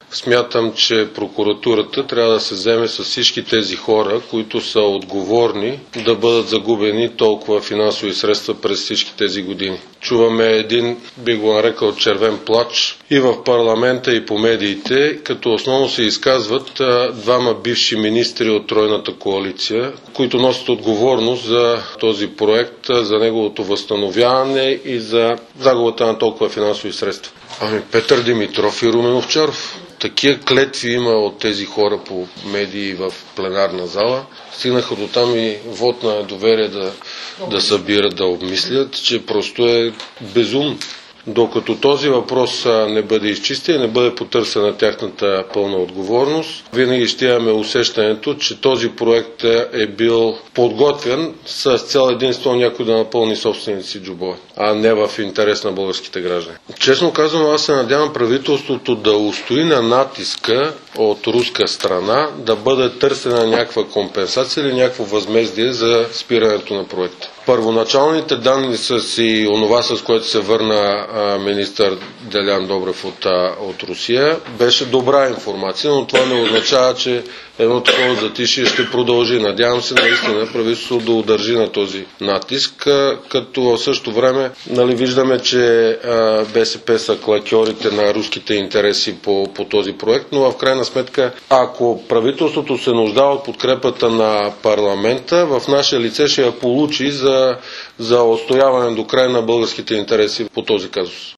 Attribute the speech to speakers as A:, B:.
A: Смятам, че прокуратурата трябва да се вземе с всички тези хора, които са отговорни да бъдат загубени толкова финансови средства през всички тези години. Чуваме един, би го нарекал, червен плач и в парламента, и по медиите, като основно се изказват двама бивши министри от тройната коалиция, които носят отговорност за този проект, за неговото възстановяване и за загубата на толкова финансови средства. Петър Димитров и Румен Овчаров. Такива клетви има от тези хора по медии в пленарна зала. Стигнаха до там и вод на доверие да събират, да обмислят, че просто е безумно. Докато този въпрос не бъде изчистен, не бъде потърсена тяхната пълна отговорност, винаги ще имаме усещането, че този проект е бил подготвен с цел единствено някой да напълни собствените си джобове, а не в интерес на българските граждани. Честно казано, аз се надявам правителството да устои на натиска от руска страна, да бъде търсена някаква компенсация или някакво възмездие за спирането на проекта. Първоначалните данни и онова, с което се върна министър Делян Добрев от Русия, беше добра информация, но това не означава, че едно такова затишие ще продължи. Надявам се наистина правителството да удържи на този натиск, като в същото време виждаме, че БСП са клакьорите на руските интереси по този проект, но в крайна сметка, ако правителството се нуждава от подкрепата на парламента, в наше лице ще я получи за отстояване до край на българските интереси по този казус.